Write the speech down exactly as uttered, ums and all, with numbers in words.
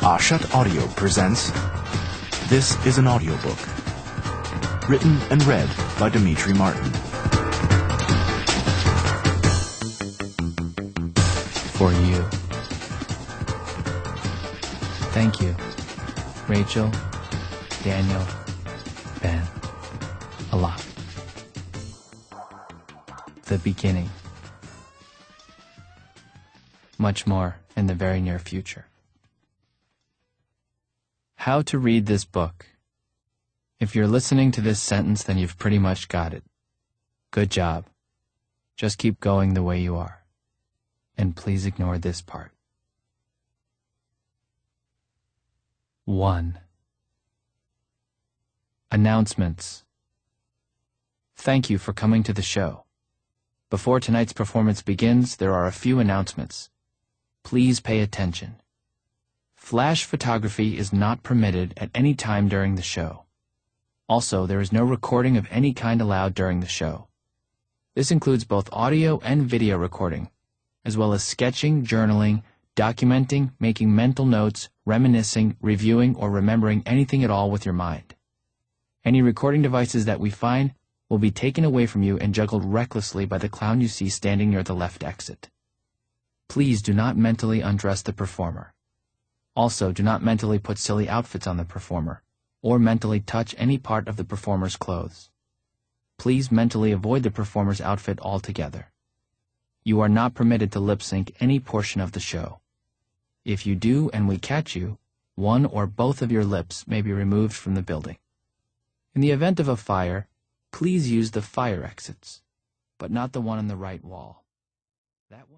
Ashat Audio presents This is an Audiobook. Written and read by Dimitri Martin. For you. Thank you, Rachel, Daniel, Ben, a lot. The beginning. Much more in the very near future. How to read this book. If you're listening to this sentence, then you've pretty much got it. Good job. Just keep going the way you are. And please ignore this part. one. Announcements. Thank you for coming to the show. Before tonight's performance begins, there are a few announcements. Please pay attention. Flash photography is not permitted at any time during the show. Also, there is no recording of any kind allowed during the show. This includes both audio and video recording, as well as sketching, journaling, documenting, making mental notes, reminiscing, reviewing, or remembering anything at all with your mind. Any recording devices that we find will be taken away from you and juggled recklessly by the clown you see standing near the left exit. Please do not mentally undress the performer. Also, do not mentally put silly outfits on the performer, or mentally touch any part of the performer's clothes. Please mentally avoid the performer's outfit altogether. You are not permitted to lip-sync any portion of the show. If you do and we catch you, one or both of your lips may be removed from the building. In the event of a fire, please use the fire exits, but not the one on the right wall. That one